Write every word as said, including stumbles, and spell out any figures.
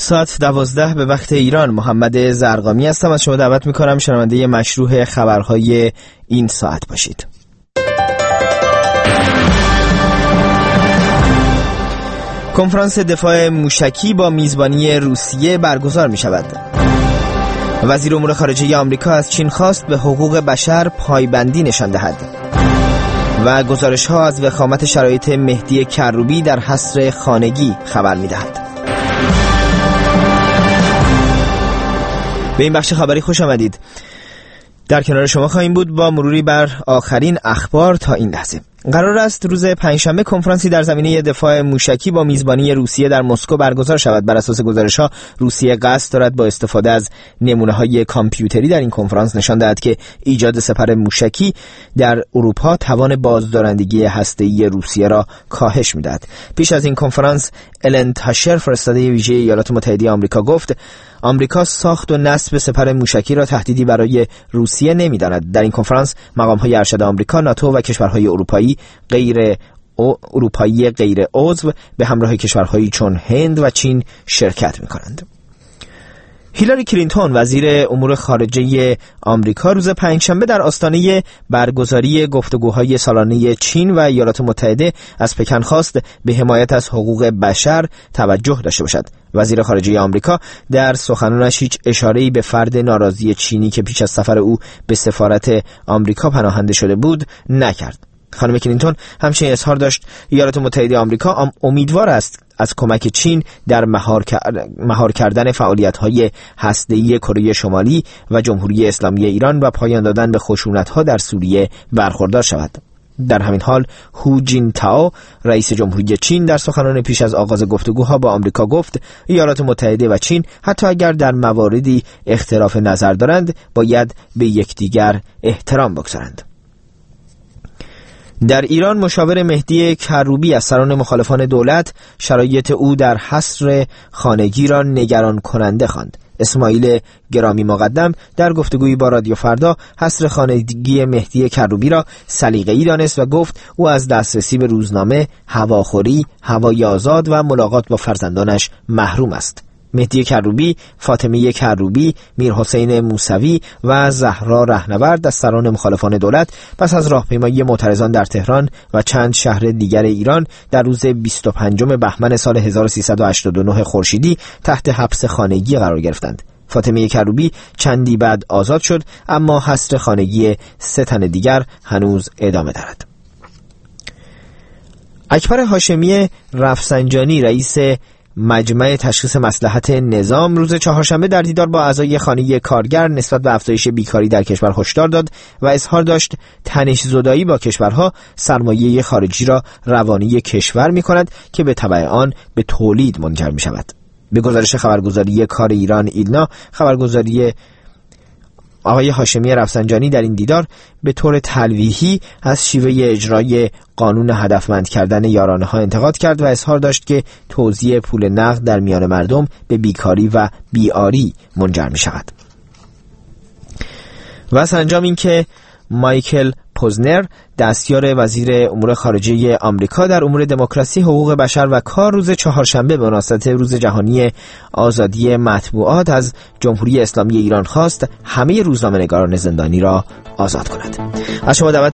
ساعت دوازده به وقت ایران. محمد زرقامی هستم. از شما دعوت میکنم شنونده مشروع خبرهای این ساعت باشید. کنفرانس دفاع موشکی با میزبانی روسیه برگزار می شود. وزیر امور خارجه آمریکا از چین خواست به حقوق بشر پایبندی نشان دهد. و گزارش ها از وخامت شرایط مهدی کروبی در حصر خانگی خبر می دهد. به این بخش خبری خوش آمدید. در کنار شما خواهیم بود با مروری بر آخرین اخبار تا این لحظه. قرار است روز پنجشنبه کنفرانسی در زمینه دفاع موشکی با میزبانی روسیه در مسکو برگزار شود. بر اساس گزارش‌ها روسیه قصد دارد با استفاده از نمونه‌های کامپیوتری در این کنفرانس نشان دهد که ایجاد سپر موشکی در اروپا توان بازدارندگی هسته‌ای روسیه را کاهش می‌دهد. پیش از این کنفرانس الن تاشر فرستاده ویژه ایالات متحده آمریکا گفت آمریکا ساخت و نصب سپر موشکی را تهدیدی برای روسیه نمی‌داند. در این کنفرانس مقام‌های ارشد آمریکا، ناتو و کشورهای اروپایی غیر اروپایی غیر عضو به همراه کشورهایی چون هند و چین شرکت می‌کنند. هیلاری کلینتون وزیر امور خارجه آمریکا روز پنجشنبه در آستانه برگزاری گفتگوهای سالانه چین و ایالات متحده از پکن خواست به حمایت از حقوق بشر توجه داشته باشد. وزیر خارجه آمریکا در سخنانش هیچ اشاره‌ای به فرد ناراضی چینی که پیش از سفر او به سفارت آمریکا پناهنده شده بود نکرد. خانم کلینتون همچنین اظهار داشت ایالات متحده آمریکا امیدوار است از کمک چین در مهار, مهار کردن فعالیت‌های هسته‌ای کره شمالی و جمهوری اسلامی ایران و پایان دادن به خشونت‌ها در سوریه برخوردار شود. در همین حال هو جین تائو رئیس جمهوری چین در سخنان پیش از آغاز گفتگوها با آمریکا گفت ایالات متحده و چین حتی اگر در مواردی اختلاف نظر دارند باید به یکدیگر احترام بگذارند. در ایران مشاور مهدی کروبی از سران مخالفان دولت شرایط او در حصر خانگی را نگران کننده خواند. اسماعیل گرامی مقدم در گفتگویی با رادیو فردا حصر خانگی مهدی کروبی را سلیقه‌ای دانست و گفت او از دسترسی به روزنامه، هواخوری، هوای آزاد و ملاقات با فرزندانش محروم است. مهدی کروبی، فاطمه کروبی، میرحسین موسوی و زهرا رهنورد از سران مخالفان دولت پس از راهپیمایی معترضان در تهران و چند شهر دیگر ایران در روز بیست و پنجم بهمن سال هزار و سیصد و هشتاد و نه خورشیدی تحت حبس خانگی قرار گرفتند. فاطمه کروبی چندی بعد آزاد شد، اما حصر خانگی سه تن دیگر هنوز ادامه دارد. اکبر هاشمی رفسنجانی رئیس مجمع تشخیص مصلحت نظام روز چهارشنبه در دیدار با اعضای خانه کارگر نسبت به افزایش بیکاری در کشور هشدار داد و اظهار داشت تنش زدایی با کشورها سرمایه خارجی را روانی کشور می کند که به تبع آن به تولید منجر می شود. به گزارش خبرگزاری کار ایران ایلنا، خبرگزاری آقای هاشمی رفسنجانی در این دیدار به طور تلویحی از شیوه اجرای قانون هدفمند کردن یارانه ها انتقاد کرد و اظهار داشت که توزیع پول نقد در میان مردم به بیکاری و بیاری منجر می شود. و سرانجام این که مایکل پوزنر دستیار وزیر امور خارجه آمریکا در امور دموکراسی، حقوق بشر و کار روز چهارشنبه به مناسبت روز جهانی آزادی مطبوعات از جمهوری اسلامی ایران خواست همه روزنامه‌نگاران زندانی را آزاد کند. از شما دعوت